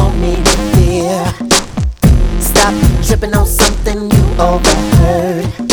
want me to fear. Stop tripping on something you overheard.